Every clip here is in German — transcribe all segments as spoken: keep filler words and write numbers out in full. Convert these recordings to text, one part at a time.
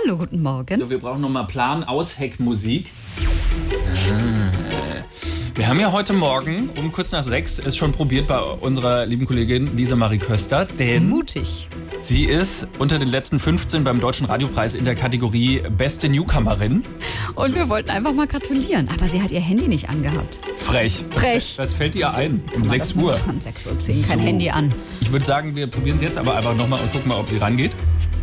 Hallo, guten Morgen. So, wir brauchen nochmal Plan-Aus-Heck-Musik. Wir haben ja heute Morgen um kurz nach sechs es schon probiert bei unserer lieben Kollegin Lisa Marie Köster, denn Mutig. sie ist unter den letzten fünfzehn beim Deutschen Radiopreis in der Kategorie Beste Newcomerin. Und wir wollten einfach mal gratulieren, aber sie hat ihr Handy nicht angehabt. Frech. Frech. Was fällt ihr ein? Um sechs Uhr. Um sechs Uhr zehn, kein So. Handy an. Ich würde sagen, wir probieren es jetzt aber einfach nochmal und gucken mal, ob sie rangeht.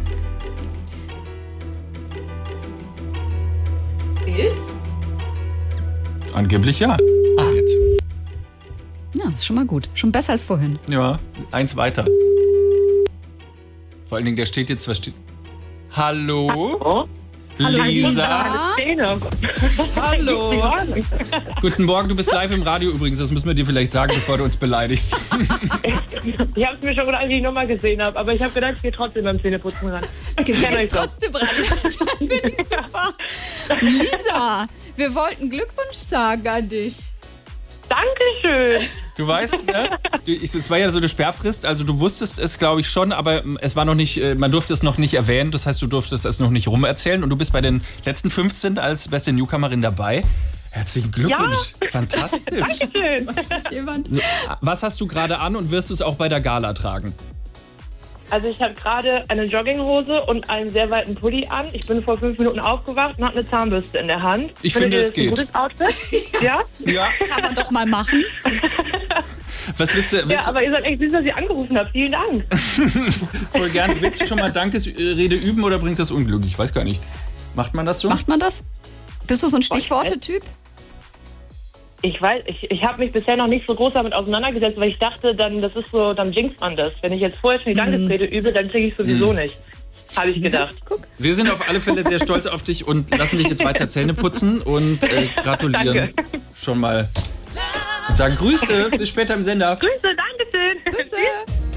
Ist? Angeblich ja. Ah, jetzt. Ja, ist schon mal gut. Schon besser als vorhin. Ja, eins weiter. Vor allen Dingen, der steht jetzt, was steht... Hallo? Oh. Hallo, Lisa? Lisa. Hallo. Guten Morgen, du bist live im Radio übrigens. Das müssen wir dir vielleicht sagen, bevor du uns beleidigst. Ich habe es mir schon gedacht, als ich die Nummer gesehen habe, aber ich habe gedacht, ich gehe trotzdem beim Zähneputzen ran. Du kenn euch gehst doch. trotzdem ran. Das finde ich super. Lisa, wir wollten Glückwunsch sagen an dich. Dankeschön. Du weißt, ne? Du, ich, es war ja so eine Sperrfrist, also du wusstest es, glaube ich, schon, aber es war noch nicht, äh, man durfte es noch nicht erwähnen, das heißt, du durftest es noch nicht rumerzählen und du bist bei den letzten fünfzehn als beste Newcomerin dabei. Herzlichen Glückwunsch. Ja. Fantastisch. Dankeschön. Jemand. So, was hast du gerade an und wirst du es auch bei der Gala tragen? Also ich habe gerade eine Jogginghose und einen sehr weiten Pulli an. Ich bin vor fünf Minuten aufgewacht und habe eine Zahnbürste in der Hand. Ich Findet finde, ihr es das geht. ein gutes Outfit? Ja? Ja. Kann man doch mal machen. Was willst du? Willst Ja, aber ihr seid echt süß, dass ihr angerufen habt. Vielen Dank. du voll gerne. Willst du schon mal Dankesrede üben oder bringt das Unglück? Ich weiß gar nicht. Macht man das so? Macht man das? Bist du so ein Stichworte-Typ? Ich weiß, ich, ich habe mich bisher noch nicht so groß damit auseinandergesetzt, weil ich dachte, dann das ist so, dann jinxt man das. Wenn ich jetzt vorher schon die Dankesrede übe, dann kriege ich sowieso nicht. Habe ich gedacht. Guck. Wir sind auf alle Fälle sehr stolz auf dich und lassen dich jetzt weiter Zähne putzen und äh, gratulieren Danke. schon mal. Und sagen Grüße, bis später im Sender. Grüße, Dankeschön. Küsse.